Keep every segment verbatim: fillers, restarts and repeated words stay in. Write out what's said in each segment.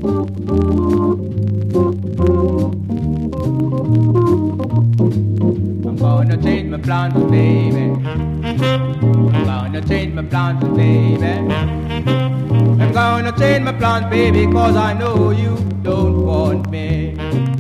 I'm gonna change my plans, baby. I'm gonna change my plans, baby. I'm gonna change my plans, baby, cause I know you don't want me.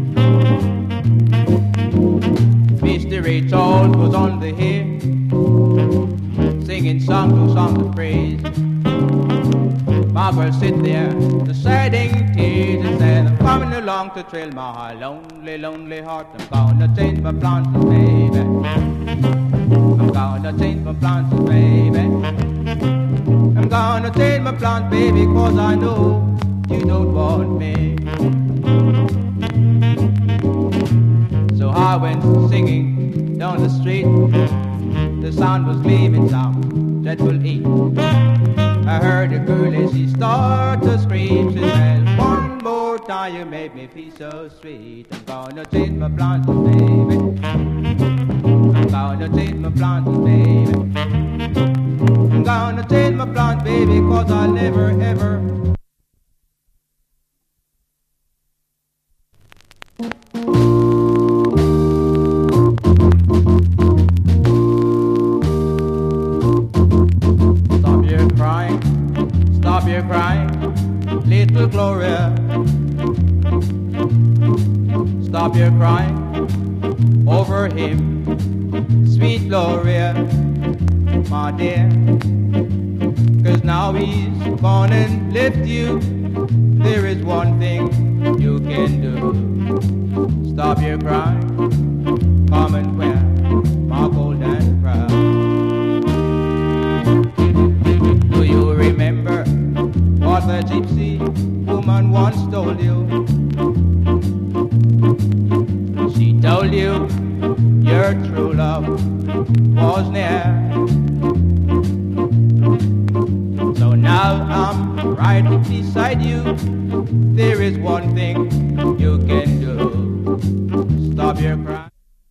Mister Ray Charles was on the hill, singing song to song of praise. Margaret sit there, deciding tears, and said, I'm coming along to thrill my lonely, lonely heart. I'm gonna change my plans, baby. I'm gonna change my plans, baby. I'm gonna change my plans, baby, cause I know you don't want me. So I went singing down the street. The sound was leaving some dreadful heat. I heard a girl as she started to scream. She said, one more time you made me feel so sweet. I'm gonna change my plans, baby. I'm gonna change my plans, baby. I'm gonna change my plans, baby, cause I'll never ever Stop your crying, stop your crying, little Gloria. Stop your crying over him, sweet Gloria, my dear. Cause now he's gone and left you. There is one thing you can do. Stop your crying, come and wear my golden crown. Do you remember what the gypsy woman once told you? She told you your true love was near. So now I'm right beside you. There is one thing you can do. Stop your crying.